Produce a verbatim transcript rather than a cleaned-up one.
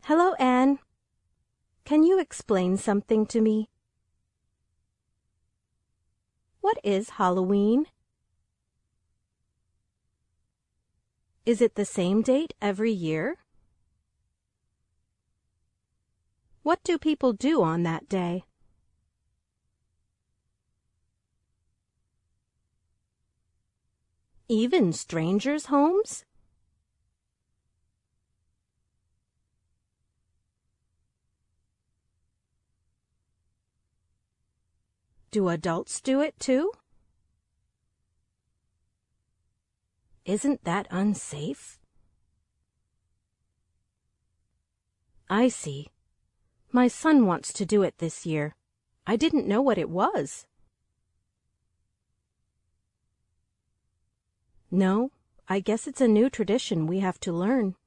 Hello, Anne. Can you explain something to me? What is Halloween? Is it the same date every year? What do people do on that day? Even strangers' homes? Do adults do it too? Isn't that unsafe? I see. My son wants to do it this year. I didn't know what it was. No, I guess it's a new tradition we have to learn.